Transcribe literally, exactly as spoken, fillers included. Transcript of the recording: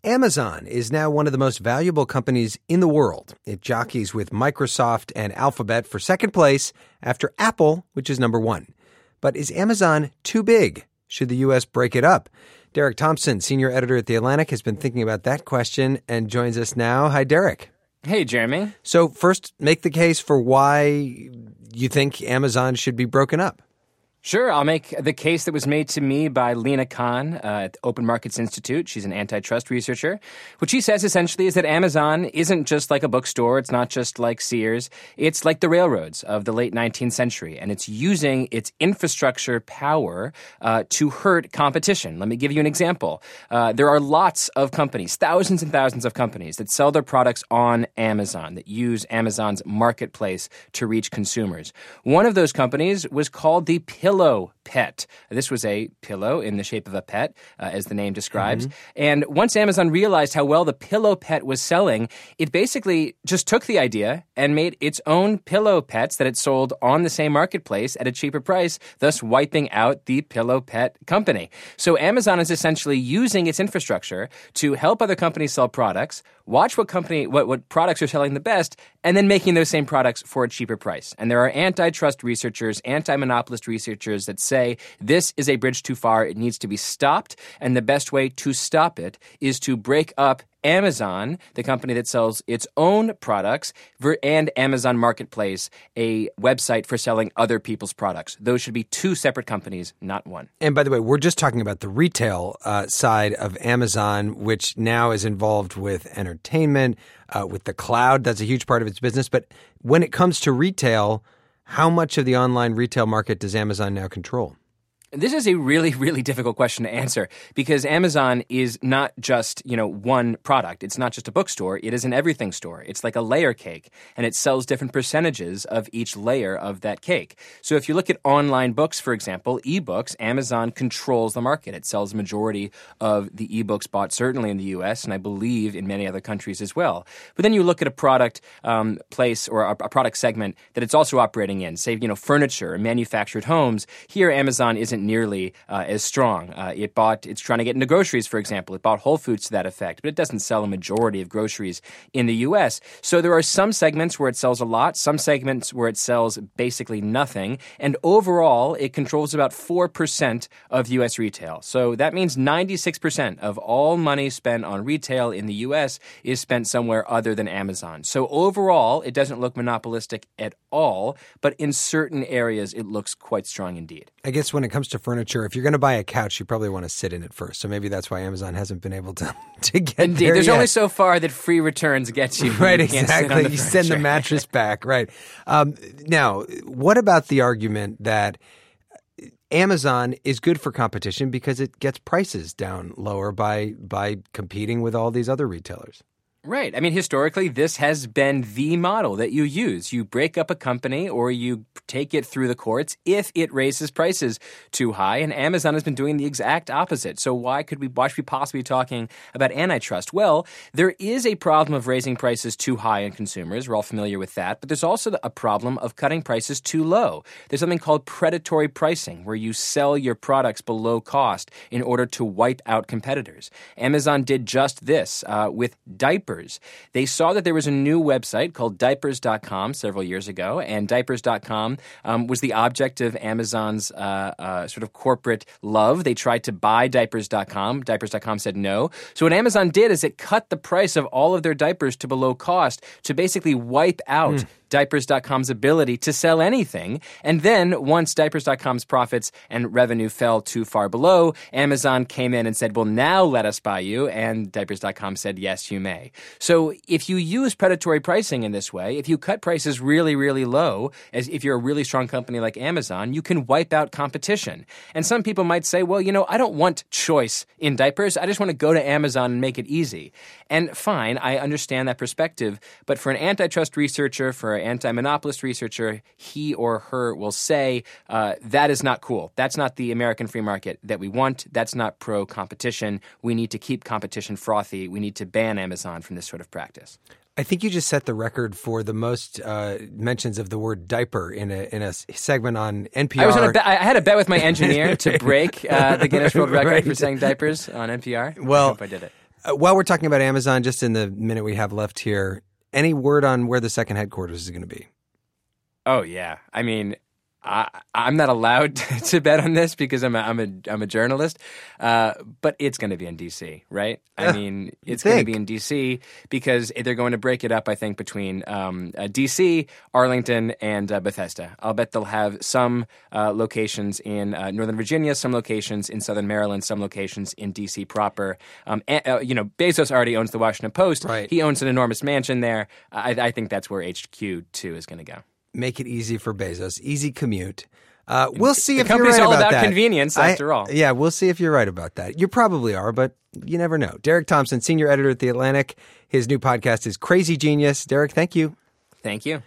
Amazon is now one of the most valuable companies in the world. It jockeys with Microsoft and Alphabet for second place after Apple, which is number one. But is Amazon too big? Should the U S break it up? Derek Thompson, senior editor at The Atlantic, has been thinking about that question and joins us now. Hi, Derek. Hey, Jeremy. So first, make the case for why you think Amazon should be broken up. Sure, I'll make the case that was made to me by Lina Khan uh, at the Open Markets Institute. She's an antitrust researcher. What she says essentially is that Amazon isn't just like a bookstore. It's not just like Sears. It's like the railroads of the late nineteenth century, and it's using its infrastructure power uh, to hurt competition. Let me give you an example. Uh, there are lots of companies, thousands and thousands of companies that sell their products on Amazon, that use Amazon's marketplace to reach consumers. One of those companies was called the Pillow Pet. This was a pillow in the shape of a pet, uh, as the name describes. Mm-hmm. And once Amazon realized how well the Pillow Pet was selling, it basically just took the idea and made its own pillow pets that it sold on the same marketplace at a cheaper price, thus wiping out the Pillow Pet company. So Amazon is essentially using its infrastructure to help other companies sell products, watch what company what, what products are selling the best, and then making those same products for a cheaper price. And there are antitrust researchers, anti-monopolist researchers that say this is a bridge too far. It needs to be stopped. And the best way to stop it is to break up Amazon, the company that sells its own products, and Amazon Marketplace, a website for selling other people's products. Those should be two separate companies, not one. And by the way, we're just talking about the retail uh, side of Amazon, which now is involved with entertainment, uh, with the cloud. That's a huge part of its business. But when it comes to retail, how much of the online retail market does Amazon now control? This is a really, really difficult question to answer because Amazon is not just, you know, one product. It's not just a bookstore. It is an everything store. It's like a layer cake, and it sells different percentages of each layer of that cake. So if you look at online books, for example, ebooks, Amazon controls the market. It sells the majority of the ebooks bought, certainly in the U S, and I believe in many other countries as well. But then you look at a product um, place or a, a product segment that it's also operating in, say, you know, furniture or manufactured homes. Here, Amazon isn't nearly uh, as strong. Uh, it bought, it's trying to get into groceries, for example. It bought Whole Foods to that effect, but it doesn't sell a majority of groceries in the U S. So there are some segments where it sells a lot, some segments where it sells basically nothing, and overall, it controls about four percent of U S retail. So that means ninety-six percent of all money spent on retail in the U S is spent somewhere other than Amazon. So overall, it doesn't look monopolistic at all, but in certain areas, it looks quite strong indeed. I guess when it comes to furniture, if you're going to buy a couch, you probably want to sit in it first. So maybe that's why Amazon hasn't been able to, to get Indeed. there There's yet. only so far that free returns get you. Right, you exactly. The you send the mattress back, right. Um, now, what about the argument that Amazon is good for competition because it gets prices down lower by by competing with all these other retailers? Right. I mean, historically, this has been the model that you use. You break up a company or you take it through the courts if it raises prices too high. And Amazon has been doing the exact opposite. So why could we, why should we possibly be talking about antitrust? Well, there is a problem of raising prices too high on consumers. We're all familiar with that. But there's also a problem of cutting prices too low. There's something called predatory pricing, where you sell your products below cost in order to wipe out competitors. Amazon did just this uh, with diapers. They saw that there was a new website called diapers dot com several years ago, and diapers dot com um, was the object of Amazon's uh, uh, sort of corporate love. They tried to buy diapers dot com. diapers dot com said no. So what Amazon did is it cut the price of all of their diapers to below cost to basically wipe out mm. diapers dot com's ability to sell anything. And then once diapers dot com's profits and revenue fell too far below, Amazon came in and said, well, now let us buy you. And diapers dot com said, yes, you may. So if you use predatory pricing in this way, if you cut prices really, really low, as if you're a really strong company like Amazon, you can wipe out competition. And some people might say, well, you know, I don't want choice in diapers. I just want to go to Amazon and make it easy. And fine, I understand that perspective. But for an antitrust researcher, for an anti-monopolist researcher, he or her will say, uh, that is not cool. That's not the American free market that we want. That's not pro-competition. We need to keep competition frothy. We need to ban Amazon from this sort of practice. I think you just set the record for the most uh, mentions of the word diaper in a in a segment on N P R. I was on a be- I had a bet with my engineer to break uh, the Guinness World Record right. for saying diapers on N P R. Well, I hope I did it. Uh, while we're talking about Amazon, just in the minute we have left here, any word on where the second headquarters is going to be? Oh, yeah. I mean, I, I'm not allowed to bet on this because I'm a, I'm a, I'm a journalist, uh, but it's going to be in D C, right? I mean, it's going to be in D C because they're going to break it up, I think, between um, uh, D C, Arlington, and uh, Bethesda. I'll bet they'll have some uh, locations in uh, Northern Virginia, some locations in Southern Maryland, some locations in D C proper. Um, and, uh, you know, Bezos already owns the Washington Post. Right. He owns an enormous mansion there. I, I think that's where H Q two is going to go. Make it easy for Bezos. Easy commute. Uh, we'll see the if you're right company's all about, about that. convenience, after I, all. Yeah, we'll see if you're right about that. You probably are, but you never know. Derek Thompson, senior editor at The Atlantic. His new podcast is Crazy Genius. Derek, thank you. Thank you.